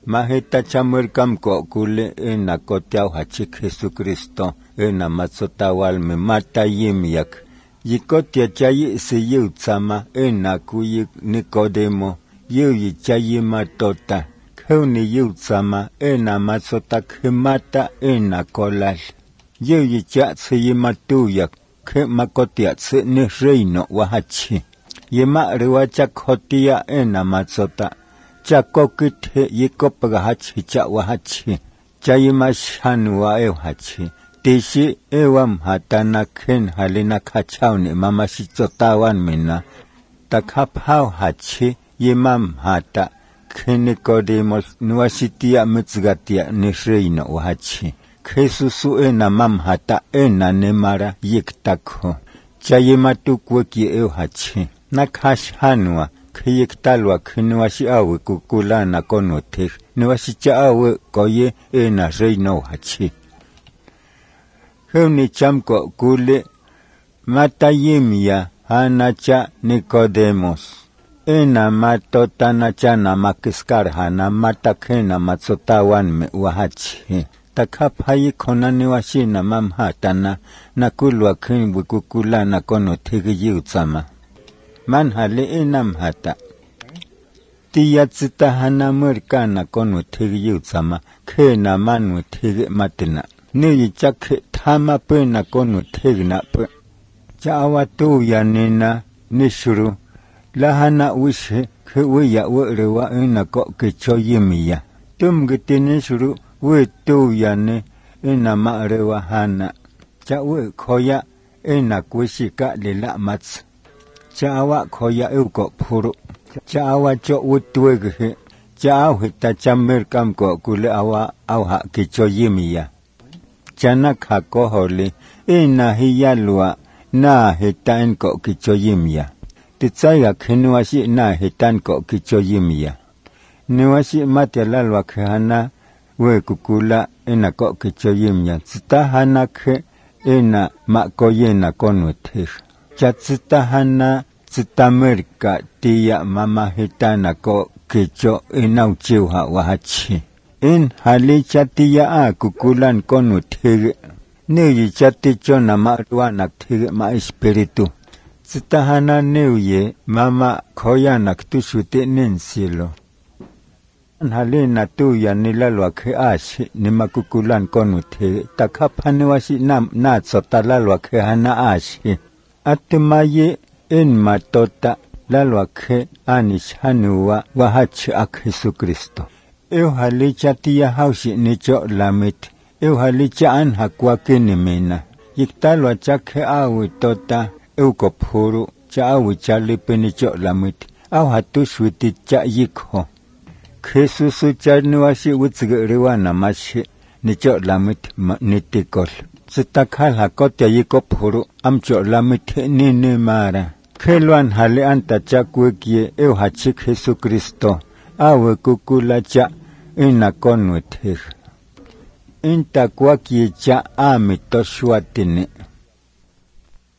maheta chamerkam ko kule ena kotiao hachik Jesucristo ena matsotawalme mata yimyak yikotia chayi siyu tsama ena kuyi Nicodemo yu chayi matota kuni yu tsama ena matsota khimata ena kolal yu cha tsiyi matuyak ke makotia tsi ni reino wahachi yema riwacha khotia ena matsota chakokite yikopaga hachi cha wahachi chayima shanwa hachi tishi ewam hatana ken halina kachawni mama shichotawan mina takhaphaw hachi yemam hata ken Nicodemos nuasitia mitzgatia ni reino wahachi Jesusu ena mam hata ena nemara yiktakho chayima tukweki hachi nakashanwa kiyiktalwa knuashi awe kukulana konotek nuashi awe koye ena reino hachi Huni chamko kule matayimia hanacha Nicodemos ena matotana chana makiskar hana matakena matsotawan me wahachi takaphayi khona niwashina mamhatana nakulwa khinbu kukulana konotek yutsama manhale enam hata tiya tsitahana murkana kono thigi tsama khena manu thigi matina ni chakhe thama pena kono thigi na pe chawa tu yanina nishuru lahana wishe khwiya werewa ina ko kechoyimiya tumgitini shuru we tu yane ina marewa hana chawe khoya ina kwishika lela mats chawa khoya uko phuru chawa cho utwege chawa hita chamerkam ko kule awa awha kichoyimiya chana khako hole ina hiyalwa na hitan ko kichoyimiya titsaya khinwashi na hitan ko kichoyimiya niwashi matyalalwa khana we kukula ina ko kichoyimiya tsitahana khe ina makoyena konwethe chatsitahana tsitamerka tiya mama hitana ko kicho inauchiwa wahachi in hali chatiya a kukulan konu thige neyi chati chona marwana thige ma espiritu tsitahana neuye mama khoyana ktushute nensilo hali na tuya nilalwa khe ashi nimakukulan konu thige takhaphani washi na tsotalalwa khe hana ashi atumaye en matota lalwa khe anishanuwa wahachi ak Jesucristo halicha tiya haushi nicho lamit halicha an hakwa kenimena yiktalwa chakhe awi tota kopuru cha awi chalipe nicho lamit hatushwiti cha yikho Jesusu chanuwashi utsgeriwana mashi nicho lamit nitikol tsitakhal hakotya yikopuru amcho lamit nini mara Khelwan hale anta chakwekie hachik Jesucristo awe kukula cha ina konwethe inta kwakie cha amitoshwatine